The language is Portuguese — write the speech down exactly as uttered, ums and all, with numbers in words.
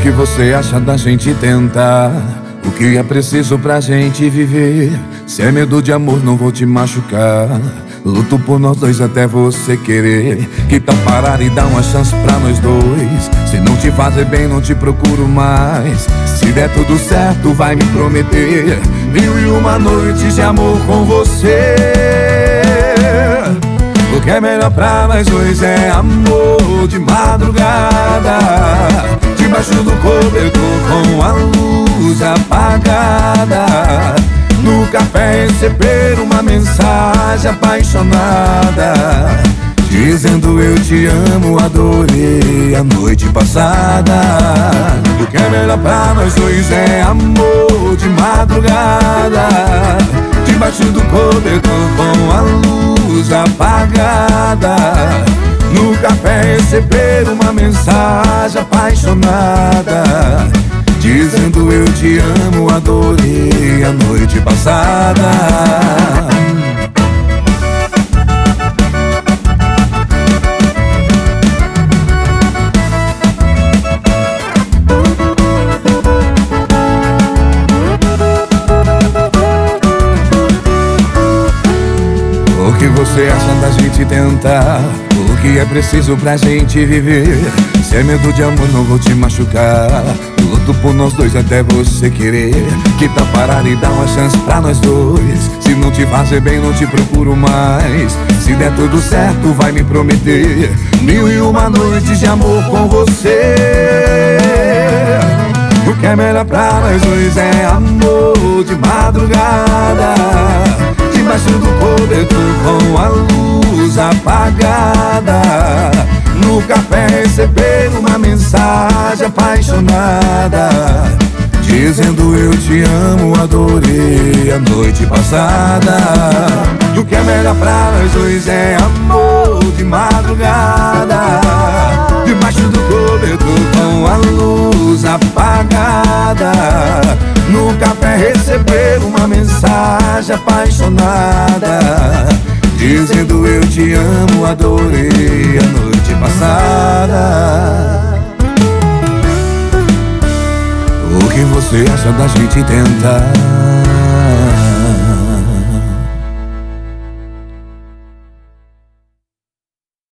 que você acha da gente tentar? O que é preciso pra gente viver? Sem medo de amor, não vou te machucar. Luto por nós dois até você querer. Que tal parar e dar uma chance pra nós dois? Se não te fazer bem, não te procuro mais. Se der tudo certo, vai me prometer mil e uma noites de amor com você. O que é melhor pra nós dois é amor de madrugada, debaixo do cobertor com a luz apagada. No café receber uma mensagem apaixonada, dizendo eu te amo, adorei a noite passada. O que é melhor pra nós dois é amor de madrugada, debaixo do cobertor com a luz apagada. No café receber uma mensagem apaixonada, dizendo eu te amo, adorei a noite passada. O que você acha da gente tentar? O que é preciso pra gente viver? Sem medo de amor, não vou te machucar. Luto por nós dois até você querer. Que tal parar e dar uma chance pra nós dois? Se não te fazer bem, não te procuro mais. Se der tudo certo, vai me prometer mil e uma noites de amor com você. O que é melhor pra nós dois é amor de madrugada, debaixo do cobertor com a luz apagada. No café receber uma mensagem apaixonada, dizendo eu te amo, adorei a noite passada. E o que é melhor pra nós dois é amor de madrugada, debaixo do cobertor com a luz apagada. No café receber uma mensagem apaixonada, dizendo eu te amo, adorei a noite passada. O que você acha da gente tentar?